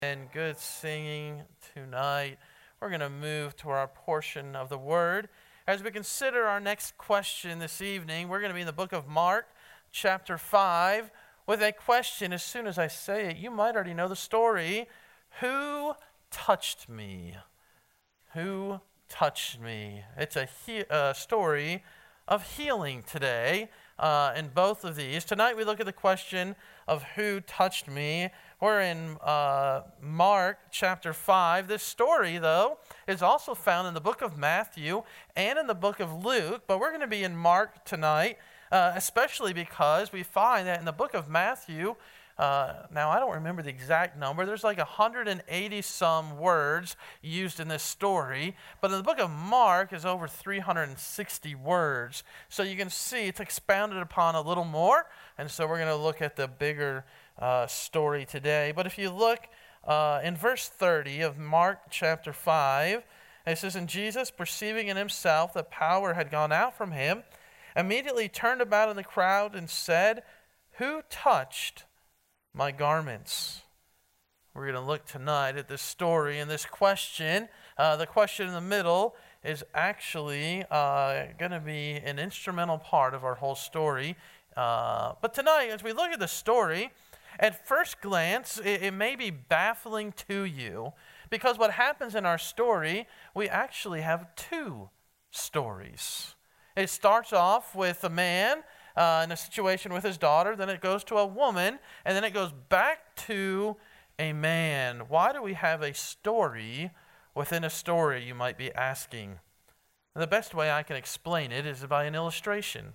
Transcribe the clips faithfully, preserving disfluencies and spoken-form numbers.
And good singing tonight. We're going to move to our portion of the Word. As we consider our next question this evening, we're going to be in the book of Mark, chapter five, with a question. As soon as I say it, you might already know the story. Who touched me? Who touched me? It's a he- uh, story of healing today uh, in both of these. Tonight we look at the question of who touched me. We're in uh, Mark chapter five. This story, though, is also found in the book of Matthew and in the book of Luke, but we're going to be in Mark tonight, uh, especially because we find that in the book of Matthew, uh, now I don't remember the exact number, there's like one hundred eighty some words used in this story, but in the book of Mark is over three hundred sixty words. So you can see it's expounded upon a little more, and so we're going to look at the bigger Uh, story today. But if you look uh, in verse thirty of Mark chapter five, it says, "And Jesus, perceiving in himself that power had gone out from him, immediately turned about in the crowd and said, 'Who touched my garments?'" We're going to look tonight at this story and this question. Uh, the question in the middle is actually uh, going to be an instrumental part of our whole story. Uh, but tonight, as we look at the story, at first glance, it, it may be baffling to you because what happens in our story, we actually have two stories. It starts off with a man uh, in a situation with his daughter, then it goes to a woman, and then it goes back to a man. Why do we have a story within a story, you might be asking? The best way I can explain it is by an illustration.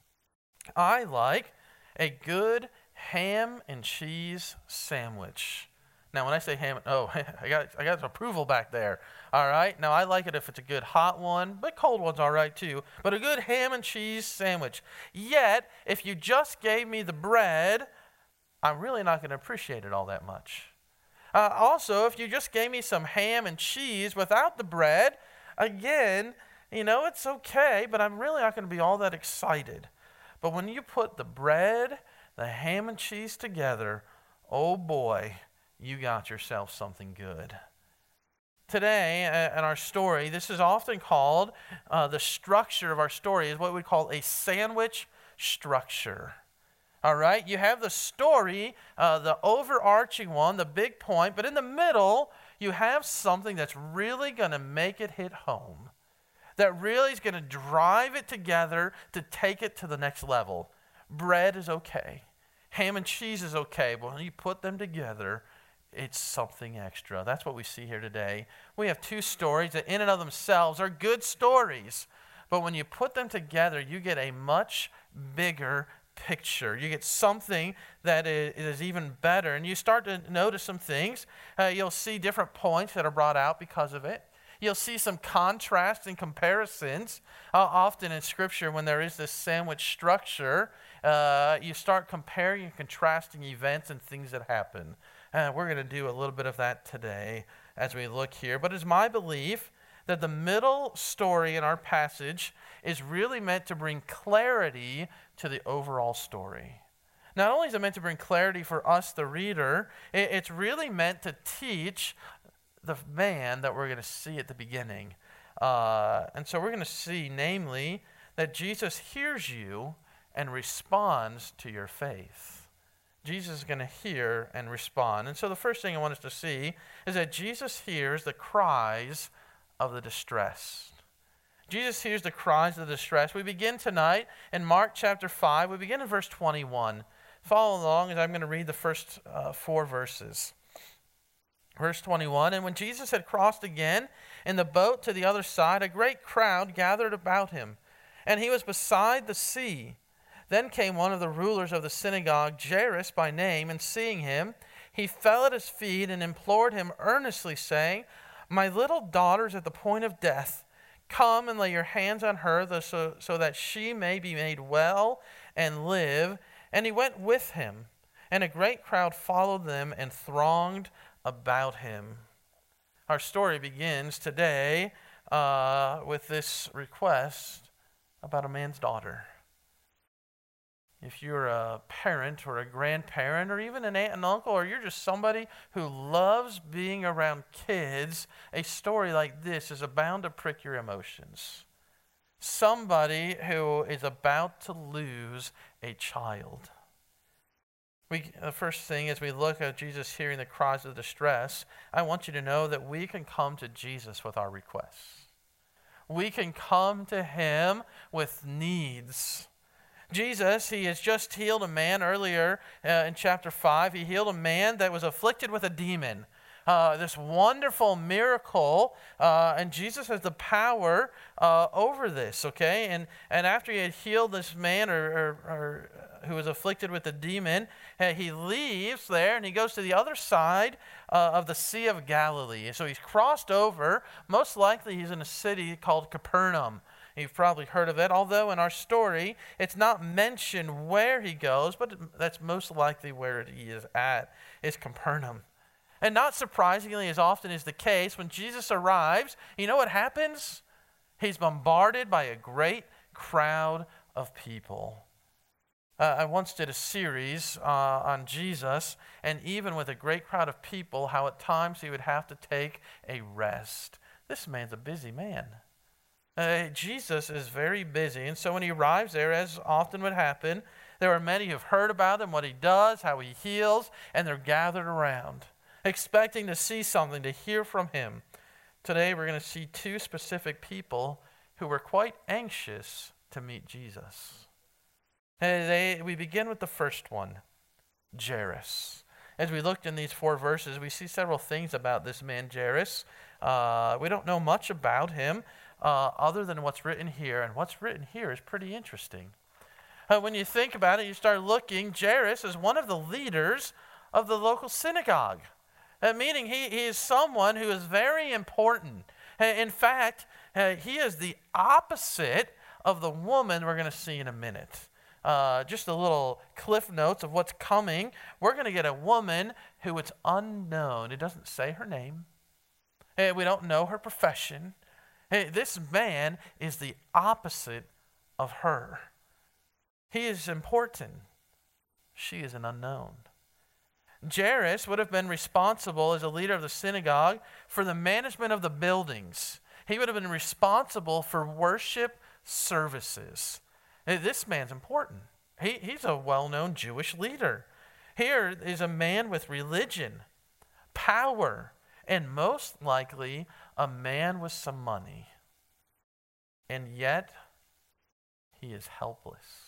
I like a good ham and cheese sandwich. Now, when I say ham, oh, I got I got approval back there. All right. Now, I like it if it's a good hot one, but cold one's all right too. But a good ham and cheese sandwich. Yet, if you just gave me the bread, I'm really not going to appreciate it all that much. Uh, also, if you just gave me some ham and cheese without the bread, again, you know, it's okay, but I'm really not going to be all that excited. But when you put the bread, the ham and cheese together, oh boy, you got yourself something good. Today, uh, in our story, this is often called, uh, the structure of our story is what we call a sandwich structure. All right, you have the story, uh, the overarching one, the big point, but in the middle, you have something that's really going to make it hit home. That really is going to drive it together to take it to the next level. Bread is okay. Ham and cheese is okay. But when you put them together, it's something extra. That's what we see here today. We have two stories that in and of themselves are good stories. But when you put them together, you get a much bigger picture. You get something that is even better. And you start to notice some things. Uh, you'll see different points that are brought out because of it. You'll see some contrasts and comparisons. Uh, often in Scripture, when there is this sandwich structure, uh, you start comparing and contrasting events and things that happen. Uh, we're going to do a little bit of that today as we look here. But it's my belief that the middle story in our passage is really meant to bring clarity to the overall story. Not only is it meant to bring clarity for us, the reader, it, it's really meant to teach the man that we're going to see at the beginning. Uh, and so we're going to see, namely, that Jesus hears you and responds to your faith. Jesus is going to hear and respond. And so the first thing I want us to see is that Jesus hears the cries of the distressed. Jesus hears the cries of the distressed. We begin tonight in Mark chapter five. We begin in verse twenty-one. Follow along as I'm going to read the first uh, four verses. Verse twenty-one, "And when Jesus had crossed again in the boat to the other side, a great crowd gathered about him, and he was beside the sea. Then came one of the rulers of the synagogue, Jairus by name, and seeing him, he fell at his feet and implored him earnestly, saying, 'My little daughter is at the point of death. Come and lay your hands on her so, so that she may be made well and live.' And he went with him, and a great crowd followed them and thronged about him." Our story begins today uh, with this request about a man's daughter. if you're a parent or a grandparent or even an aunt and uncle, or you're just somebody who loves being around kids, a story like this is bound to prick your emotions. Somebody who is about to lose a child. We, the first thing as we look at Jesus hearing the cries of distress, I want you to know that we can come to Jesus with our requests. We can come to him with needs. Jesus, he has just healed a man earlier uh, in chapter five. He healed a man that was afflicted with a demon. Uh, this wonderful miracle, uh, and Jesus has the power uh, over this, okay? And and after he had healed this man or, or, or who was afflicted with the demon, uh, he leaves there and he goes to the other side uh, of the Sea of Galilee. So he's crossed over. Most likely he's in a city called Capernaum. You've probably heard of it, although in our story, it's not mentioned where he goes, but that's most likely where he is at, is Capernaum. And not surprisingly, as often is the case, when Jesus arrives, you know what happens? He's bombarded by a great crowd of people. Uh, I once did a series uh, on Jesus, and even with a great crowd of people, how at times he would have to take a rest. This man's a busy man. Uh, Jesus is very busy, and so when he arrives there, as often would happen, there are many who've heard about him, what he does, how he heals, and they're gathered around, expecting to see something, to hear from him. Today we're going to see two specific people who were quite anxious to meet Jesus. And they, we begin with the first one, Jairus. As we looked in these four verses, we see several things about this man, Jairus. Uh, we don't know much about him uh, other than what's written here, and what's written here is pretty interesting. Uh, when you think about it, you start looking, Jairus is one of the leaders of the local synagogue. Uh, meaning he, he is someone who is very important. Uh, in fact, uh, he is the opposite of the woman we're going to see in a minute. Uh, just a little cliff notes of what's coming. We're going to get a woman who is unknown. It doesn't say her name. Uh, we don't know her profession. Uh, this man is the opposite of her. He is important. She is an unknown. Jairus would have been responsible as a leader of the synagogue for the management of the buildings. He would have been responsible for worship services. This man's important. He, he's a well-known Jewish leader. Here is a man with religion, power, and most likely a man with some money. And yet, he is helpless.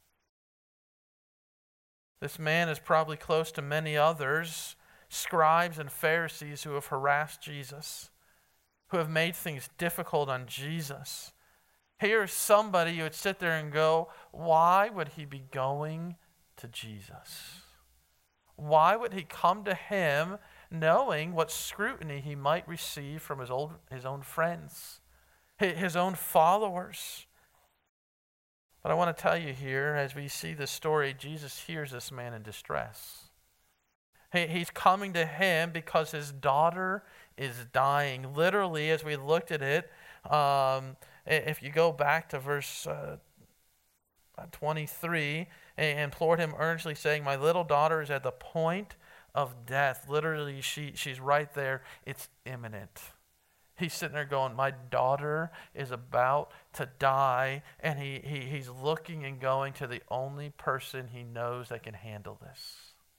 This man is probably close to many others, scribes and Pharisees who have harassed Jesus, who have made things difficult on Jesus. Here's somebody who would sit there and go, why would he be going to Jesus? Why would he come to him knowing what scrutiny he might receive from his, old, his own friends, his own followers? But I want to tell you here, as we see this story, Jesus hears this man in distress. He, he's coming to him because his daughter is dying. Literally, as we looked at it, um, if you go back to verse uh, twenty-three, and implored him earnestly, saying, my little daughter is at the point of death. Literally, she, she's right there. It's imminent. He's sitting there going, my daughter is about to die, and he, he he's looking and going to the only person he knows that can handle this.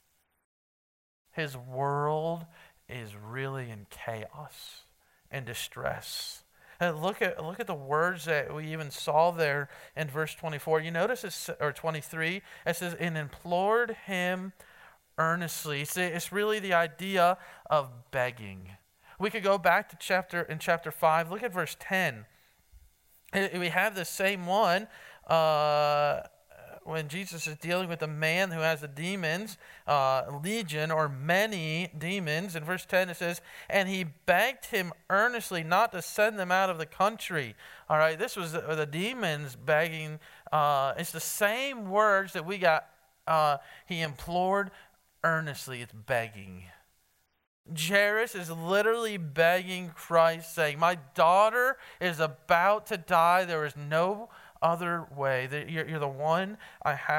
His world is really in chaos and distress. And look at look at the words that we even saw there in verse twenty-four. You notice it's, or twenty-three, it says, and implored him earnestly. See, it's really the idea of begging. We could go back to chapter in chapter five. Look at verse ten. We have the same one uh, when Jesus is dealing with a man who has the demons, uh, legion or many demons. In verse ten it says, and he begged him earnestly not to send them out of the country. All right, this was the, the demons begging. Uh, it's the same words that we got. Uh, he implored earnestly. It's begging. Jairus is literally begging Christ, saying, my daughter is about to die. There is no other way. You're, you're the one I have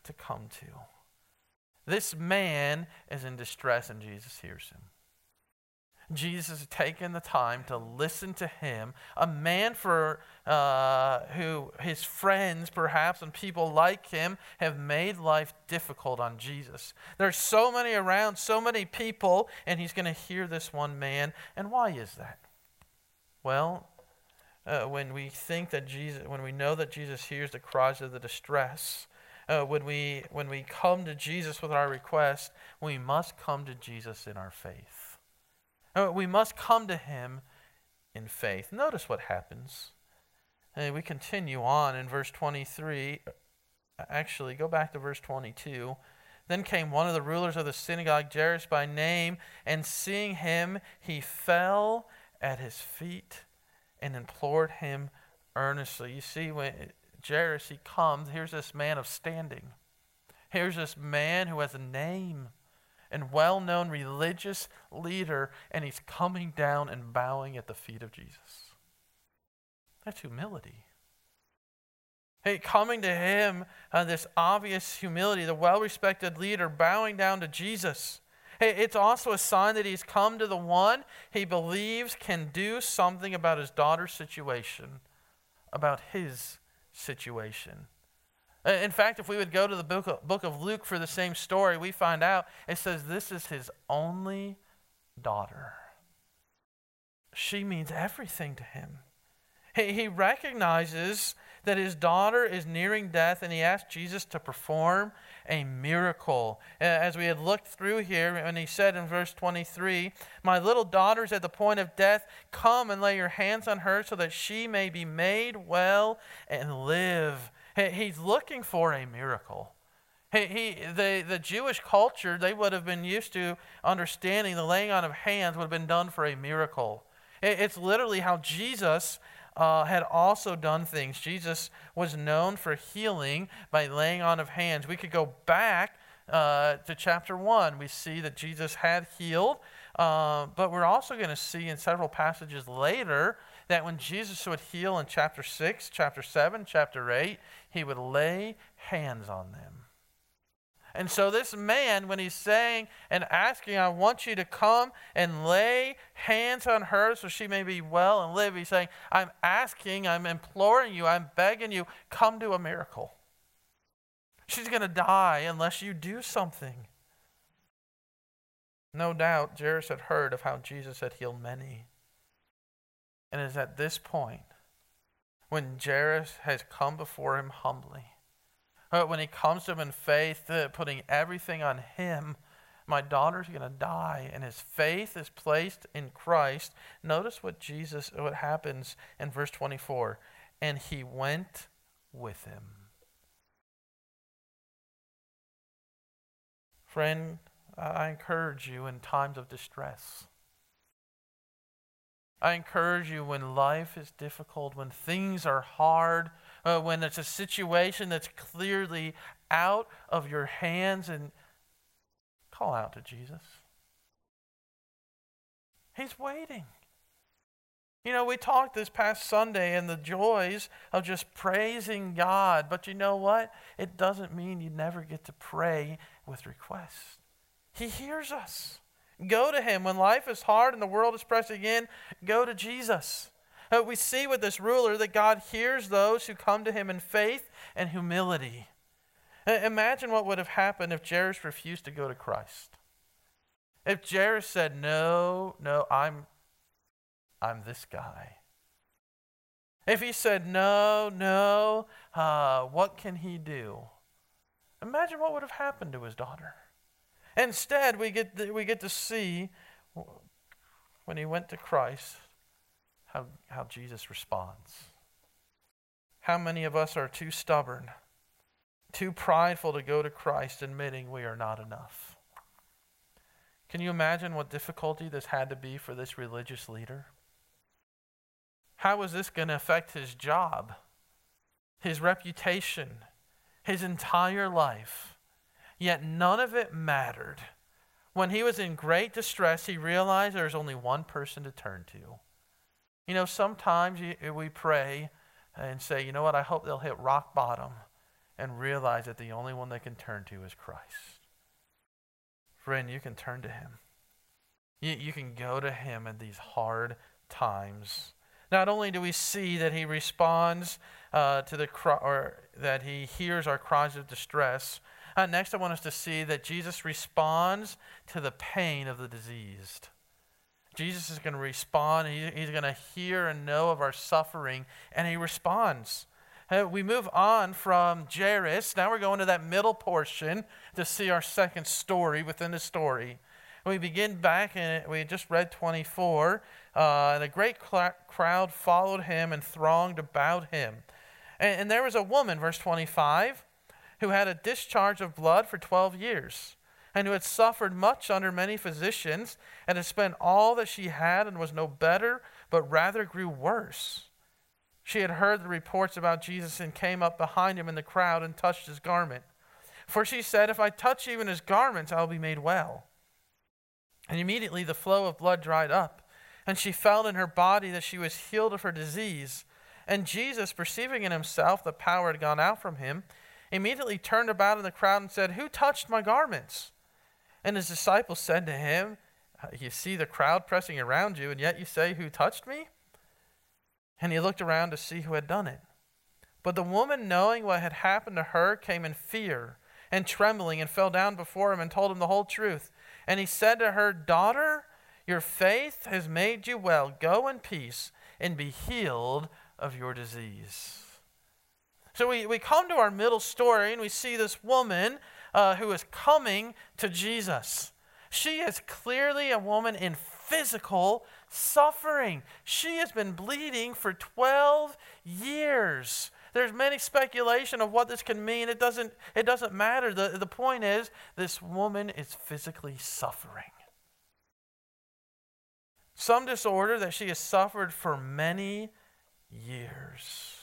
to come to. This man is in distress, and Jesus hears him. Jesus has taken the time to listen to him, a man for uh, who his friends, perhaps, and people like him have made life difficult on Jesus. There's so many around, so many people, and he's going to hear this one man. And why is that? Well, uh, when we think that Jesus, when we know that Jesus hears the cries of the distress, uh, when we when we come to Jesus with our request, we must come to Jesus in our faith. We must come to him in faith. Notice what happens. And we continue on in verse twenty-three. Actually, go back to verse twenty-two. Then came one of the rulers of the synagogue, Jairus by name, and seeing him, he fell at his feet and implored him earnestly. You see, when Jairus, he comes, here's this man of standing. Here's this man who has a name and well-known religious leader, and he's coming down and bowing at the feet of Jesus. That's humility. Hey, coming to him, uh, this obvious humility, the well-respected leader bowing down to Jesus. Hey, it's also a sign that he's come to the one he believes can do something about his daughter's situation, about his situation. In fact, if we would go to the book of, book of Luke for the same story, we find out it says this is his only daughter. She means everything to him. He, he recognizes that his daughter is nearing death, and he asks Jesus to perform a miracle. As we had looked through here, and he said in verse twenty-three, "My little daughter is at the point of death. Come and lay your hands on her so that she may be made well and live." He's looking for a miracle. He, he, the, the Jewish culture, they would have been used to understanding the laying on of hands would have been done for a miracle. It, it's literally how Jesus uh, had also done things. Jesus was known for healing by laying on of hands. We could go back uh, to chapter one. We see that Jesus had healed, uh, but we're also going to see in several passages later that when Jesus would heal in chapter six, chapter seven, chapter eight, he would lay hands on them. And so this man, when he's saying and asking, I want you to come and lay hands on her so she may be well and live, he's saying, I'm asking, I'm imploring you, I'm begging you, come do a miracle. She's going to die unless you do something. No doubt, Jairus had heard of how Jesus had healed many. And it is at this point, when Jairus has come before him humbly, when he comes to him in faith, uh, putting everything on him, my daughter's going to die, and his faith is placed in Christ. Notice what Jesus, what happens in verse twenty-four. And he went with him. Friend, I encourage you in times of distress. I encourage you when life is difficult, when things are hard, uh, when it's a situation that's clearly out of your hands, and call out to Jesus. He's waiting. You know, we talked this past Sunday and the joys of just praising God, but you know what? It doesn't mean you never get to pray with requests. He hears us. Go to him. When life is hard and the world is pressing in, go to Jesus. Uh, we see with this ruler that God hears those who come to him in faith and humility. Uh, imagine what would have happened if Jairus refused to go to Christ. If Jairus said, no, no, I'm, I'm this guy. If he said, no, no, uh, what can he do? Imagine what would have happened to his daughter. Instead, we get to, we get to see when he went to Christ how, how Jesus responds. How many of us are too stubborn, too prideful to go to Christ, admitting we are not enough? Can you imagine what difficulty this had to be for this religious leader? How was this going to affect his job, his reputation, his entire life? Yet none of it mattered. When he was in great distress, he realized there's only one person to turn to. You know, sometimes we pray and say, you know what, I hope they'll hit rock bottom and realize that the only one they can turn to is Christ. Friend, you can turn to him. You, you can go to him in these hard times. Not only do we see that he responds uh, to the cry, or that he hears our cries of distress. Uh, next, I want us to see that Jesus responds to the pain of the diseased. Jesus is going to respond. He, he's going to hear and know of our suffering, and he responds. Uh, we move on from Jairus. Now we're going to that middle portion to see our second story within the story. We begin back, and we just read twenty-four, uh, and a great cl- crowd followed him and thronged about him. And, and there was a woman, verse twenty-five, who had a discharge of blood for twelve years, and who had suffered much under many physicians, and had spent all that she had, and was no better, but rather grew worse. She had heard the reports about Jesus, and came up behind him in the crowd, and touched his garment. For she said, "If I touch even his garments, I will be made well." And immediately the flow of blood dried up, and she felt in her body that she was healed of her disease. And Jesus, perceiving in himself the power had gone out from him, immediately turned about in the crowd and said, "Who touched my garments?" And his disciples said to him, "You see the crowd pressing around you, and yet you say, 'Who touched me?'" And he looked around to see who had done it. But the woman, knowing what had happened to her, came in fear and trembling, and fell down before him and told him the whole truth. And he said to her, "Daughter, your faith has made you well. Go in peace and be healed of your disease." So we, we come to our middle story, and we see this woman uh, who is coming to Jesus. She is clearly a woman in physical suffering. She has been bleeding for twelve years. There's many speculation of what this can mean. It doesn't, it doesn't matter. The, the point is, this woman is physically suffering. Some disorder that she has suffered for many years.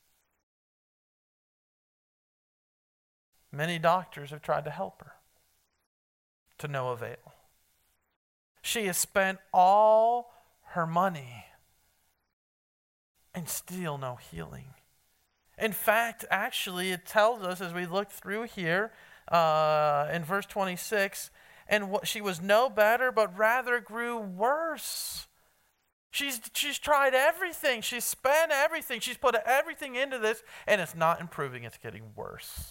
Many doctors have tried to help her, to no avail. She has spent all her money and still no healing. In fact, actually, it tells us as we look through here uh, in verse twenty-six, and what, she was no better, but rather grew worse. She's, she's tried everything. She's spent everything. She's put everything into this, and it's not improving. It's getting worse.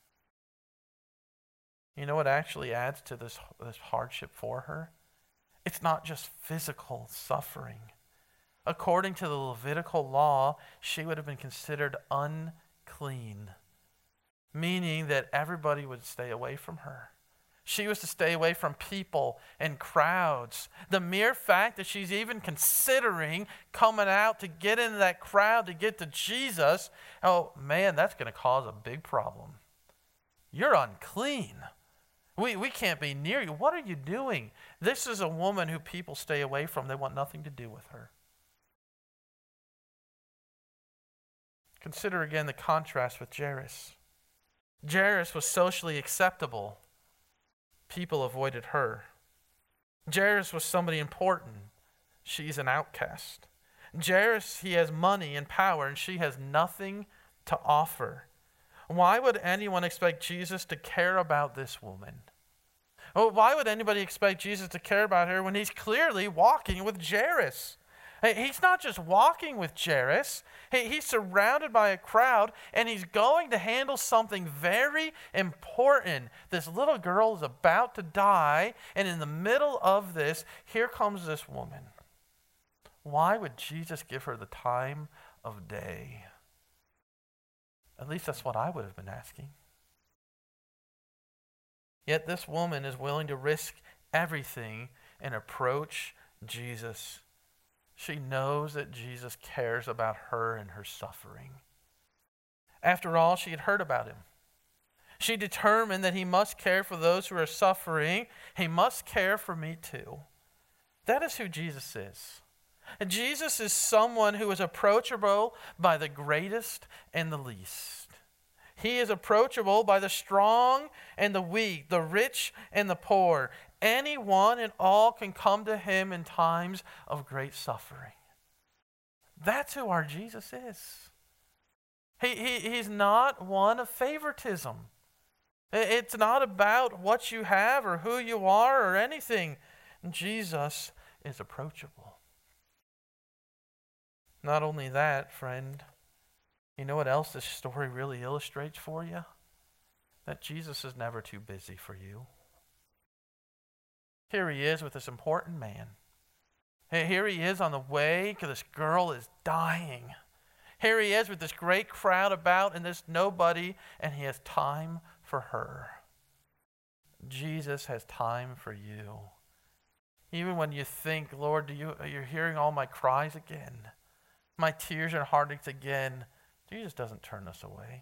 You know what actually adds to this, this hardship for her? It's not just physical suffering. According to the Levitical law, she would have been considered unclean, meaning that everybody would stay away from her. She was to stay away from people and crowds. The mere fact that she's even considering coming out to get into that crowd to get to Jesus, oh man, that's going to cause a big problem. You're unclean. We, we can't be near you. What are you doing? This is a woman who people stay away from. They want nothing to do with her. Consider again the contrast with Jairus. Jairus was socially acceptable. People avoided her. Jairus was somebody important. She's an outcast. Jairus, he has money and power, and she has nothing to offer. Why would anyone expect Jesus to care about this woman? Oh, why would anybody expect Jesus to care about her when he's clearly walking with Jairus? He's not just walking with Jairus. He's surrounded by a crowd, and he's going to handle something very important. This little girl is about to die, and in the middle of this, here comes this woman. Why would Jesus give her the time of day? At least that's what I would have been asking. Yet this woman is willing to risk everything and approach Jesus. She knows that Jesus cares about her and her suffering. After all, she had heard about him. She determined that he must care for those who are suffering. He must care for me too. That is who Jesus is. And Jesus is someone who is approachable by the greatest and the least. He is approachable by the strong and the weak, the rich and the poor. Anyone and all can come to him in times of great suffering. That's who our Jesus is. He, he, he's not one of favoritism. It's not about what you have or who you are or anything. Jesus is approachable. Not only that, friend, you know what else this story really illustrates for you? That Jesus is never too busy for you. Here he is with this important man. Here he is on the way because this girl is dying. Here he is with this great crowd about and this nobody, and he has time for her. Jesus has time for you. Even when you think, Lord, do you, you're hearing all my cries again, my tears and heartaches again, Jesus doesn't turn us away.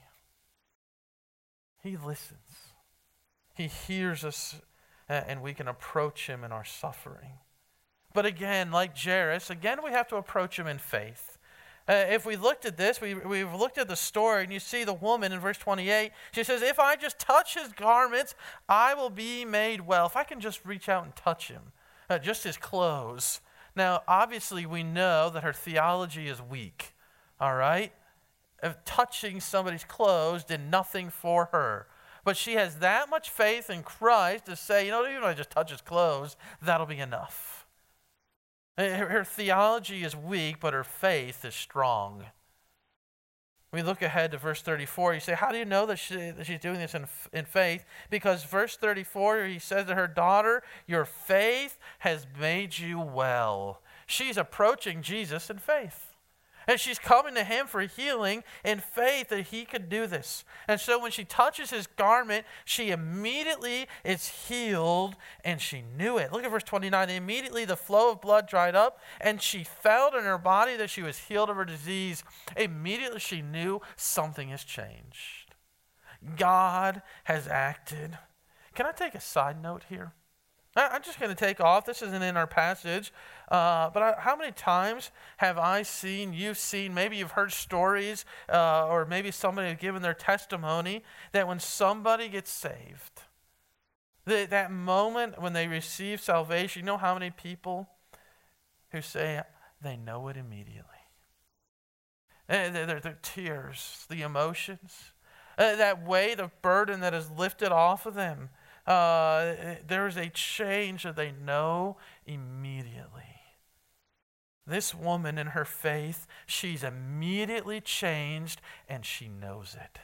He listens. He hears us, and we can approach him in our suffering. But again, like Jairus, again we have to approach him in faith. Uh, if we looked at this, we, we've looked at the story, and you see the woman in verse twenty-eight. She says, if I just touch his garments, I will be made well. If I can just reach out and touch him, uh, just his clothes. Now, obviously, we know that her theology is weak, all right? Of touching somebody's clothes did nothing for her. But she has that much faith in Christ to say, you know, even if I just touch his clothes, that'll be enough. Her, her theology is weak, but her faith is strong. We look ahead to verse thirty-four. You say, how do you know that, she, that she's doing this in, in faith? Because verse thirty-four, he says to her, daughter, your faith has made you well. She's approaching Jesus in faith. And she's coming to him for healing in faith that he could do this. And so when she touches his garment, she immediately is healed, and she knew it. Look at verse twenty-nine. Immediately the flow of blood dried up, and she felt in her body that she was healed of her disease. Immediately she knew something has changed. God has acted. Can I take a side note here? I'm just going to take off. This isn't in our passage. Uh, but I, how many times have I seen, you've seen, maybe you've heard stories, uh, or maybe somebody has given their testimony, that when somebody gets saved, that, that moment when they receive salvation, you know how many people who say they know it immediately? Their, their tears, the emotions, uh, that weight of burden that is lifted off of them. Uh, there is a change that they know immediately. This woman in her faith, she's immediately changed and she knows it.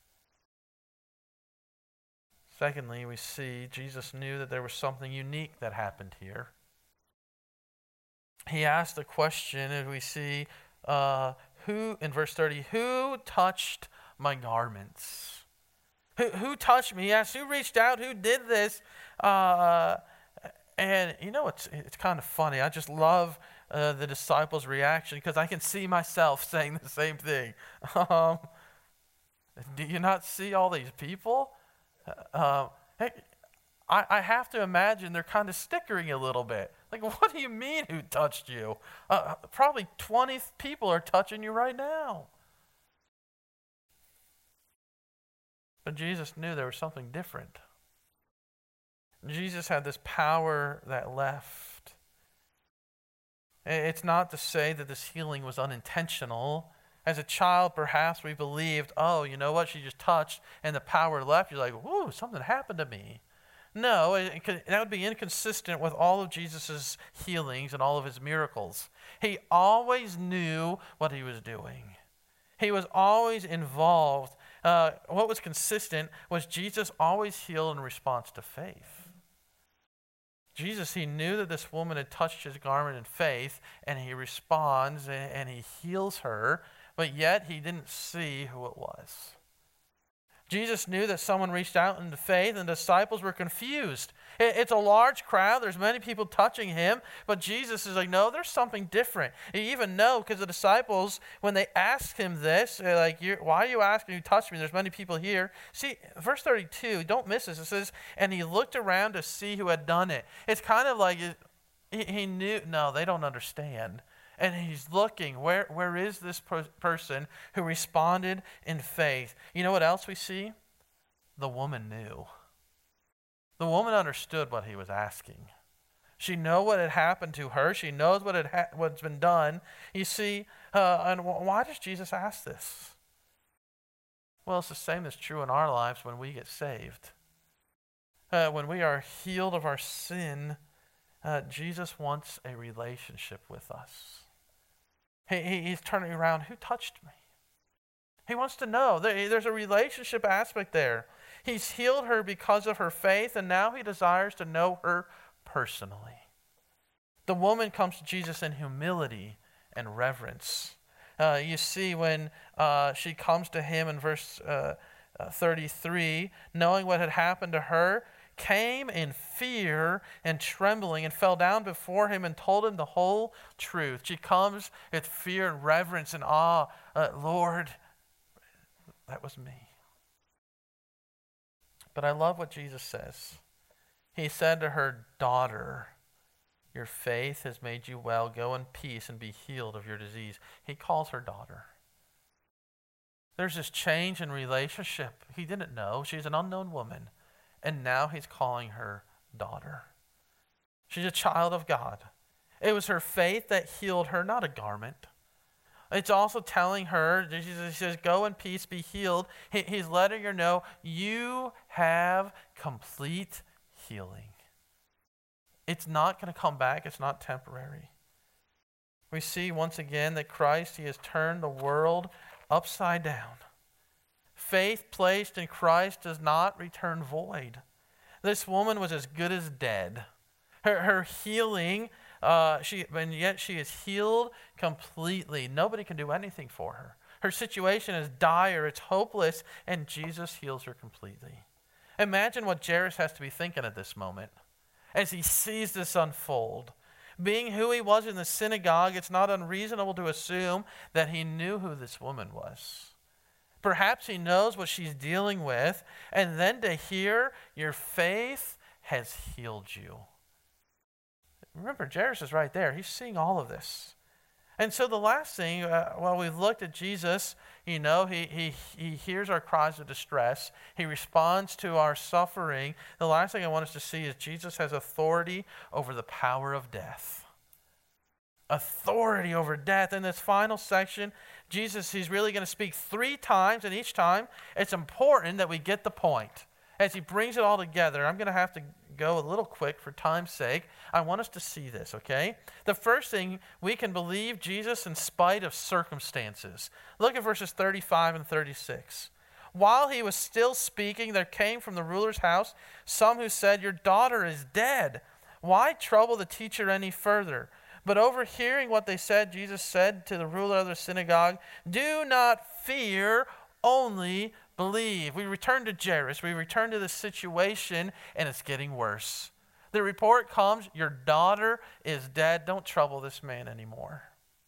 Secondly, we see Jesus knew that there was something unique that happened here. He asked the question, and we see uh, who, in verse thirty, who touched my garments? Who, who touched me? He asked, who reached out? Who did this? Uh, and you know, it's it's kind of funny. I just love uh, the disciples' reaction because I can see myself saying the same thing. Um, do you not see all these people? Uh, hey, I, I have to imagine they're kind of stickering a little bit. Like, what do you mean who touched you? Uh, probably twenty people are touching you right now. But Jesus knew there was something different. Jesus had this power that left. It's not to say that this healing was unintentional. As a child, perhaps we believed, oh, you know what, she just touched and the power left. You're like, whoa, something happened to me. No, it could, that would be inconsistent with all of Jesus' healings and all of his miracles. He always knew what he was doing. He was always involved. Uh, what was consistent was Jesus always healed in response to faith. Jesus, he knew that this woman had touched his garment in faith, and he responds and, and he heals her, but yet he didn't see who it was. Jesus knew that someone reached out into faith, and the disciples were confused. It, it's a large crowd. There's many people touching him, but Jesus is like, no, there's something different. You even know, because the disciples, when they asked him this, they're like, You're, why are you asking who touched me? There's many people here. See, verse thirty-two, don't miss this. It says, and he looked around to see who had done it. It's kind of like he, he knew, no, they don't understand. And he's looking, where, where is this per- person who responded in faith? You know what else we see? The woman knew. The woman understood what he was asking. She knew what had happened to her. She knows what had ha- what's been done. You see, uh, and why does Jesus ask this? Well, it's the same that's true in our lives when we get saved. Uh, when we are healed of our sin, uh, Jesus wants a relationship with us. He, he, he's turning around, who touched me? He wants to know. There, there's a relationship aspect there. He's healed her because of her faith, and now he desires to know her personally. The woman comes to Jesus in humility and reverence. Uh, you see when uh, she comes to him in verse uh, uh, thirty-three, knowing what had happened to her, came in fear and trembling and fell down before him and told him the whole truth. She comes with fear and reverence and awe. Uh, Lord, that was me. But I love what Jesus says. He said to her, daughter, your faith has made you well. Go in peace and be healed of your disease. He calls her daughter. There's this change in relationship. He didn't know. She's an unknown woman. And now he's calling her daughter. She's a child of God. It was her faith that healed her, not a garment. It's also telling her, he says, go in peace, be healed. He, he's letting her know, you have complete healing. It's not going to come back. It's not temporary. We see once again that Christ, he has turned the world upside down. Faith placed in Christ does not return void. This woman was as good as dead. Her, her healing, uh, she, and yet she is healed completely. Nobody can do anything for her. Her situation is dire, it's hopeless, and Jesus heals her completely. Imagine what Jairus has to be thinking at this moment as he sees this unfold. Being who he was in the synagogue, it's not unreasonable to assume that he knew who this woman was. Perhaps he knows what she's dealing with, and then to hear, your faith has healed you. Remember, Jairus is right there. He's seeing all of this. And so the last thing, uh, while we've looked at Jesus, you know, he, he, he hears our cries of distress. He responds to our suffering. The last thing I want us to see is Jesus has authority over the power of death. Authority over death. In this final section, Jesus, he's really going to speak three times, and each time it's important that we get the point. As he brings it all together, I'm going to have to go a little quick for time's sake. I want us to see this, okay? The first thing, we can believe Jesus in spite of circumstances. Look at verses thirty-five and thirty-six. While he was still speaking, there came from the ruler's house some who said, your daughter is dead. Why trouble the teacher any further? But overhearing what they said, Jesus said to the ruler of the synagogue, do not fear, only believe. We return to Jairus. We return to this situation, and it's getting worse. The report comes, your daughter is dead. Don't trouble this man anymore.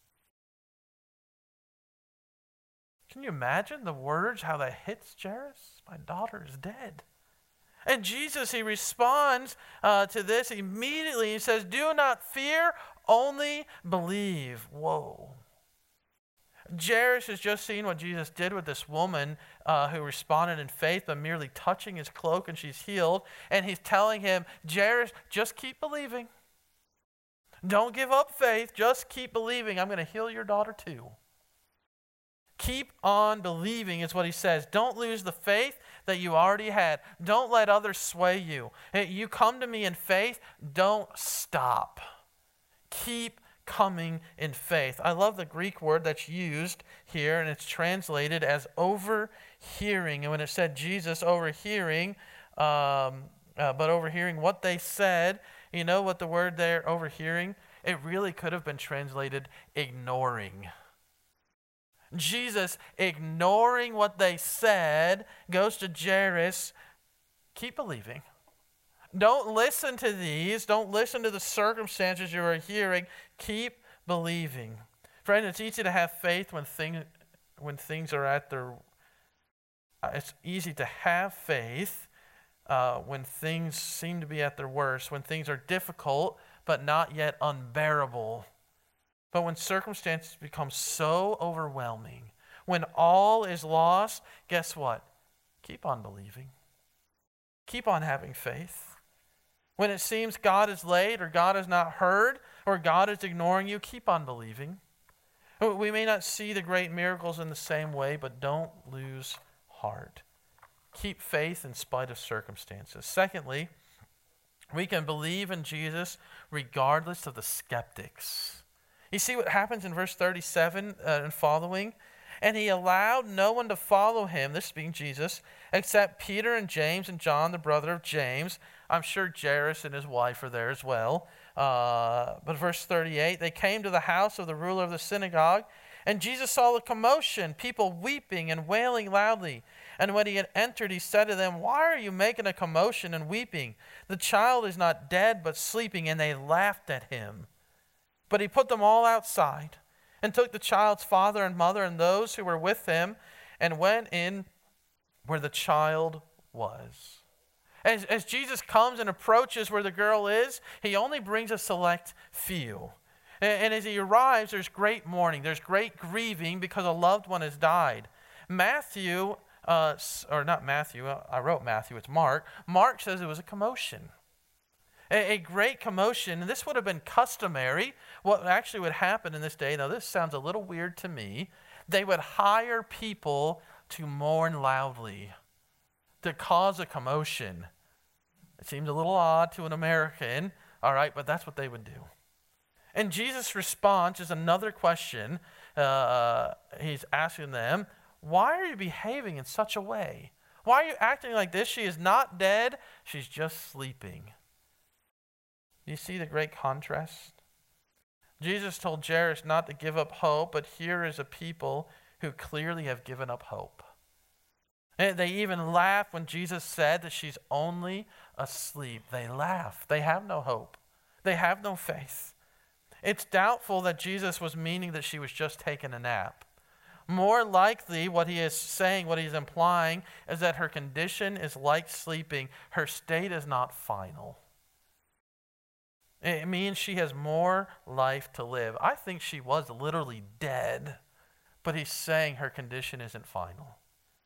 Can you imagine the words, how that hits Jairus? My daughter is dead. And Jesus, he responds uh, to this immediately. He says, do not fear, only believe. Whoa. Jairus has just seen what Jesus did with this woman uh, who responded in faith by merely touching his cloak, and she's healed. And he's telling him, Jairus, just keep believing. Don't give up faith. Just keep believing. I'm going to heal your daughter too. Keep on believing is what he says. Don't lose the faith that you already had. Don't let others sway you. You come to me in faith. Don't stop. Keep coming in faith. I love the Greek word that's used here, and it's translated as overhearing. And when it said Jesus overhearing, um, uh, but overhearing what they said, you know what the word there, overhearing, it really could have been translated ignoring. Jesus, ignoring what they said, goes to Jairus, keep believing. Don't listen to these. Don't listen to the circumstances you are hearing. Keep believing. Friend, it's easy to have faith when, thing, when things are at their... Uh, it's easy to have faith uh, when things seem to be at their worst, when things are difficult but not yet unbearable. But when circumstances become so overwhelming, when all is lost, guess what? Keep on believing. Keep on having faith. When it seems God is late or God is not heard or God is ignoring you, keep on believing. We may not see the great miracles in the same way, but don't lose heart. Keep faith in spite of circumstances. Secondly, we can believe in Jesus regardless of the skeptics. You see what happens in verse thirty-seven uh, and following? And he allowed no one to follow him, this being Jesus, except Peter and James and John, the brother of James. I'm sure Jairus and his wife are there as well. Uh, but verse thirty-eight, they came to the house of the ruler of the synagogue, and Jesus saw the commotion, people weeping and wailing loudly. And when he had entered, he said to them, "Why are you making a commotion and weeping? The child is not dead, but sleeping." And they laughed at him. But he put them all outside, and took the child's father and mother and those who were with him, and went in where the child was. As, as Jesus comes and approaches where the girl is, he only brings a select few. And, and as he arrives, there's great mourning. There's great grieving because a loved one has died. Matthew, uh, or not Matthew, I wrote Matthew, it's Mark. Mark says it was a commotion. A, a great commotion, and this would have been customary. What actually would happen in this day, now this sounds a little weird to me, they would hire people to mourn loudly, to cause a commotion. It seems a little odd to an American, all right, but that's what they would do. And Jesus' response is another question. Uh, he's asking them, why are you behaving in such a way? Why are you acting like this? She is not dead, she's just sleeping. Do you see the great contrast? Jesus told Jairus not to give up hope, but here is a people who clearly have given up hope. And they even laugh when Jesus said that she's only asleep. They laugh. They have no hope. They have no faith. It's doubtful that Jesus was meaning that she was just taking a nap. More likely, what he is saying, what he's implying, is that her condition is like sleeping. Her state is not final. It means she has more life to live. I think she was literally dead, but he's saying her condition isn't final.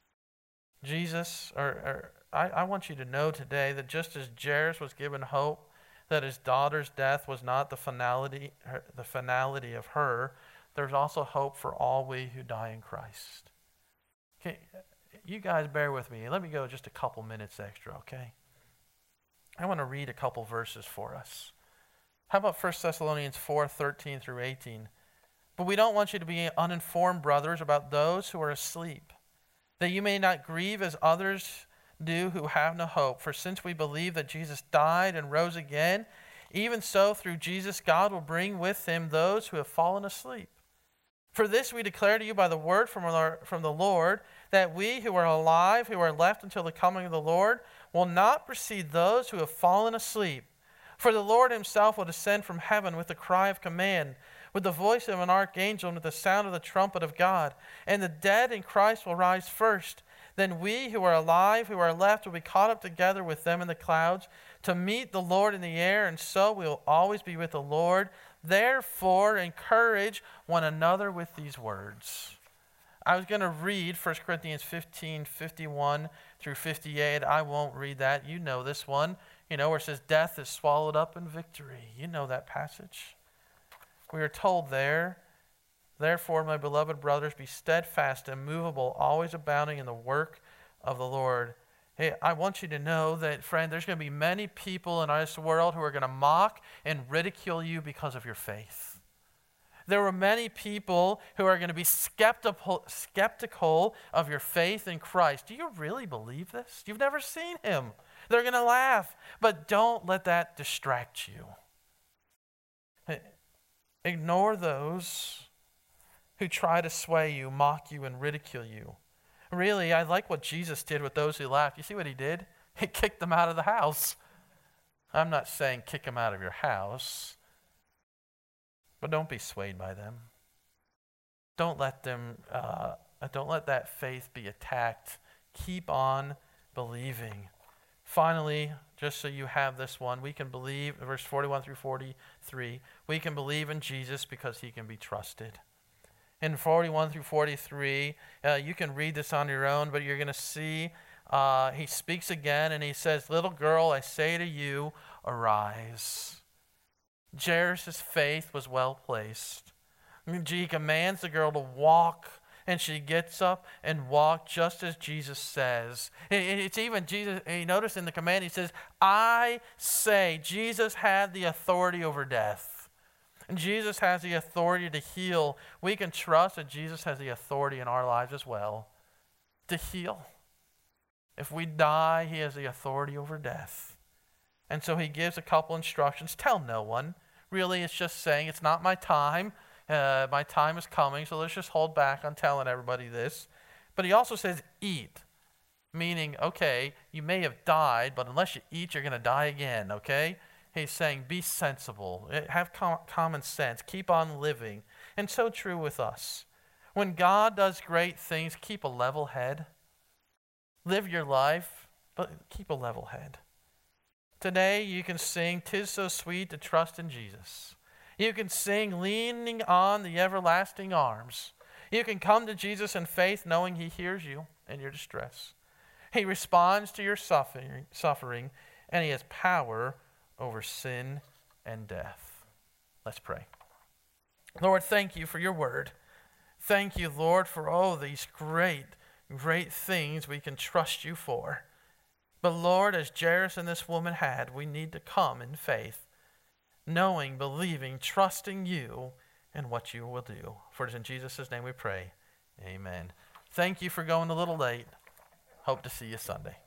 Jesus, or, or I, I want you to know today that just as Jairus was given hope that his daughter's death was not the finality, her, the finality of her, there's also hope for all we who die in Christ. Okay, you guys bear with me. Let me go just a couple minutes extra, okay? I want to read a couple verses for us. How about First Thessalonians four, thirteen through eighteen? But we don't want you to be uninformed, brothers, about those who are asleep, that you may not grieve as others do who have no hope. For since we believe that Jesus died and rose again, even so through Jesus God will bring with him those who have fallen asleep. For this we declare to you by the word from, our, from the Lord, that we who are alive, who are left until the coming of the Lord, will not precede those who have fallen asleep. For the Lord himself will descend from heaven with a cry of command, with the voice of an archangel, and with the sound of the trumpet of God. And the dead in Christ will rise first. Then we who are alive, who are left, will be caught up together with them in the clouds to meet the Lord in the air, and so we will always be with the Lord. Therefore, encourage one another with these words. I was going to read First Corinthians fifteen, fifty-one through fifty-eight. I won't read that. You know this one. You know, where it says, death is swallowed up in victory. You know that passage. We are told there, therefore, my beloved brothers, be steadfast, immovable, always abounding in the work of the Lord. Hey, I want you to know that, friend, there's going to be many people in this world who are going to mock and ridicule you because of your faith. There were many people who are going to be skeptical, skeptical of your faith in Christ. Do you really believe this? You've never seen him. They're going to laugh, but don't let that distract you. Ignore those who try to sway you, mock you, and ridicule you. Really, I like what Jesus did with those who laughed. You see what he did? He kicked them out of the house. I'm not saying kick them out of your house, but don't be swayed by them. Don't let them. Uh, don't let that faith be attacked. Keep on believing. Finally, just so you have this one, we can believe, verse forty-one through forty-three, we can believe in Jesus because he can be trusted. In forty-one through forty-three, uh, you can read this on your own, but you're going to see uh, he speaks again and he says, little girl, I say to you, arise. Jairus' faith was well placed. He commands the girl to walk and she gets up and walks just as Jesus says. It's even Jesus, you notice in the command he says, I say. Jesus had the authority over death. And Jesus has the authority to heal. We can trust that Jesus has the authority in our lives as well to heal. If we die, he has the authority over death. And so he gives a couple instructions. Tell no one. Really, it's just saying, it's not my time. Uh, my time is coming, so let's just hold back on telling everybody this. But he also says, eat. Meaning, okay, you may have died, but unless you eat, you're going to die again, okay? He's saying, be sensible. Have com- common sense. Keep on living. And so true with us. When God does great things, keep a level head. Live your life, but keep a level head. Today, you can sing, 'Tis so sweet to trust in Jesus. You can sing, leaning on the everlasting arms. You can come to Jesus in faith, knowing he hears you in your distress. He responds to your suffering, suffering, and he has power over sin and death. Let's pray. Lord, thank you for your word. Thank you, Lord, for all these great, great things we can trust you for. But Lord, as Jairus and this woman had, we need to come in faith, knowing, believing, trusting you and what you will do. For it is in Jesus' name we pray. Amen. Thank you for going a little late. Hope to see you Sunday.